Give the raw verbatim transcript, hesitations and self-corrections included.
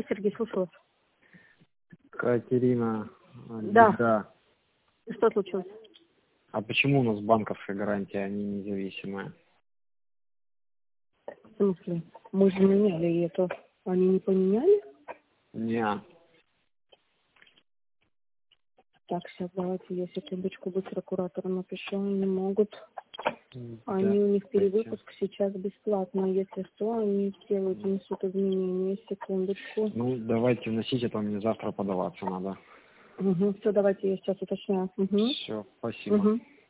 Сергей, слушаю вас. Катерина. Да. Да. Что случилось? А почему у нас банковская гарантия, они независимые? В смысле? Мы же меняли это. Они не поменяли? Не. Так, сейчас давайте я секундочку быстро куратору напишу. Они могут. Они Да, у них давайте. перевыпуск сейчас бесплатно. Если что, они сделают, внесут изменения. Секундочку. Ну, давайте вносить, это мне завтра подаваться надо. Угу. Все, давайте я сейчас уточняю. Угу. Все, спасибо. Угу.